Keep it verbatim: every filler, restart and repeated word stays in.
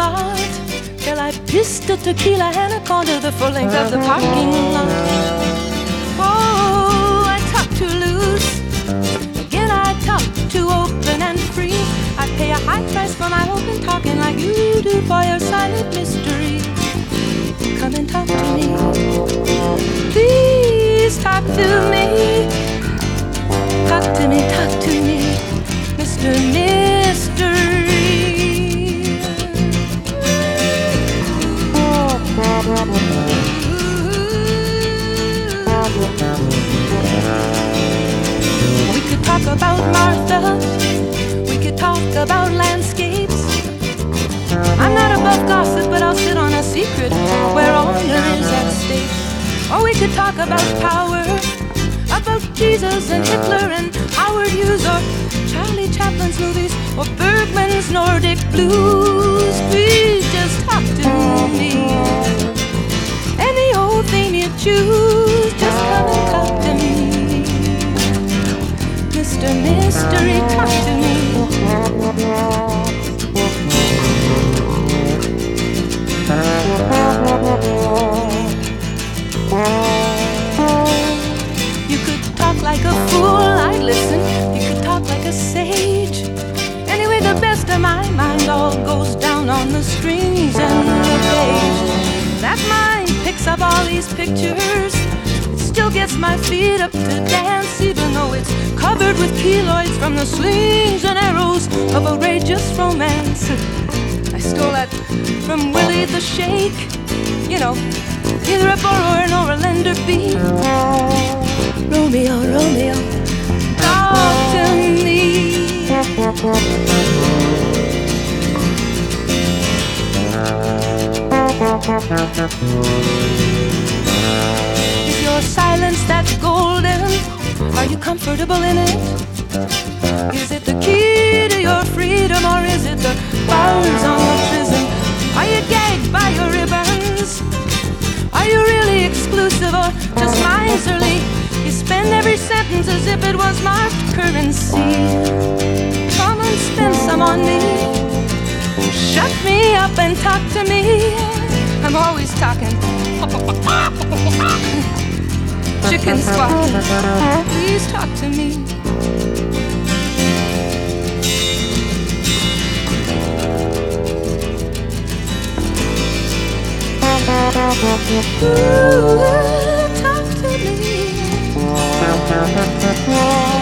lot till I pissed a tequila and a corner the full length of the parking lot. Oh, I talk too loose, again I talk too open and free. I pay a high price for my open talking like you do for your silent mystery. Come and talk to me, please talk to me. Talk to me, talk to me, Mister Mystery. We could talk about Martha, we could talk about landscapes. I'm not above gossip, but I'll sit on a secret where honor is at stake. Or we could talk about power, about Jesus and Hitler and Howard Hughes, or Charlie Chaplin's movies, or Bergman's Nordic blues. Please just talk to me. Any old thing you choose, just come and talk to me. Mister Mystery, talk to me. You could talk like a fool, I'd listen. You could talk like a sage. Anyway, the best of my mind all goes down on the strings and the page. That mind picks up all these pictures. It still gets my feet up to dance, even though it's covered with keloids from the slings and arrows of outrageous romance. I stole that from Willie the Shake. You know, neither a borrower nor a lender be. Romeo, Romeo, talk to me. Is your silence that golden? Are you comfortable in it? Is it the key to your freedom, or is it the bars on the prison? Are you gagged by your ribbons? Are you really exclusive or just miserly? You spend every sentence as if it was marked currency. Come and spend some on me. Shut me up and talk to me. I'm always talking. Chicken squawking. Please talk to me. Ooh, talk to me.